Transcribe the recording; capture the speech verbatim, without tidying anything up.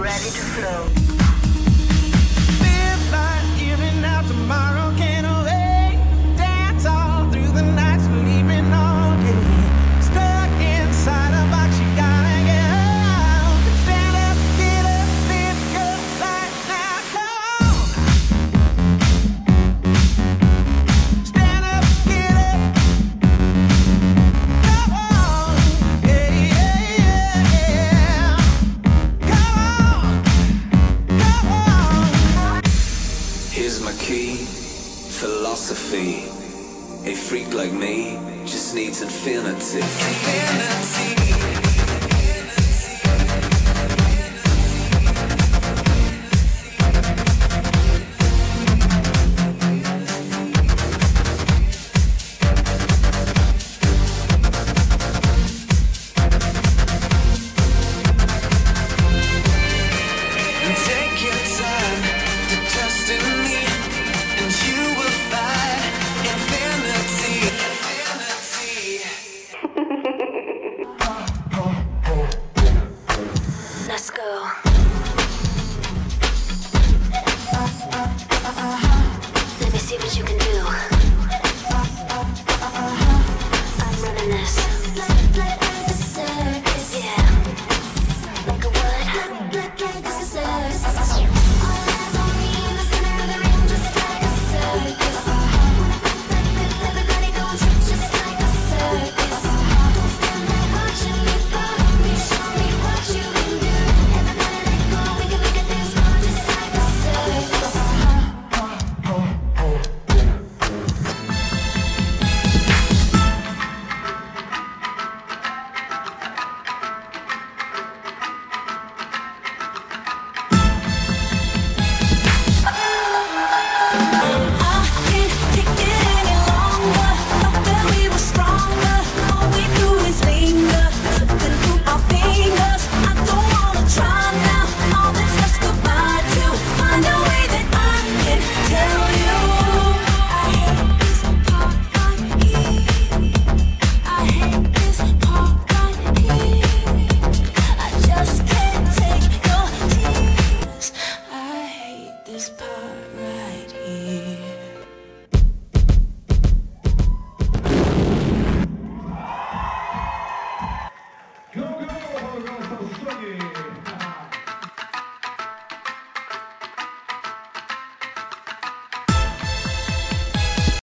ready to flow. Midnight, giving out tomorrow, can't wait. Dance all through the night, sleeping all day. Stuck inside a box, you gotta get out. Stand up, get up, live your life now, come on. Stand up, get up, come on. Yeah, yeah, yeah, yeah. Come on, come on. Here's my key, philosophy. A freak like me just needs infinity. Infinity.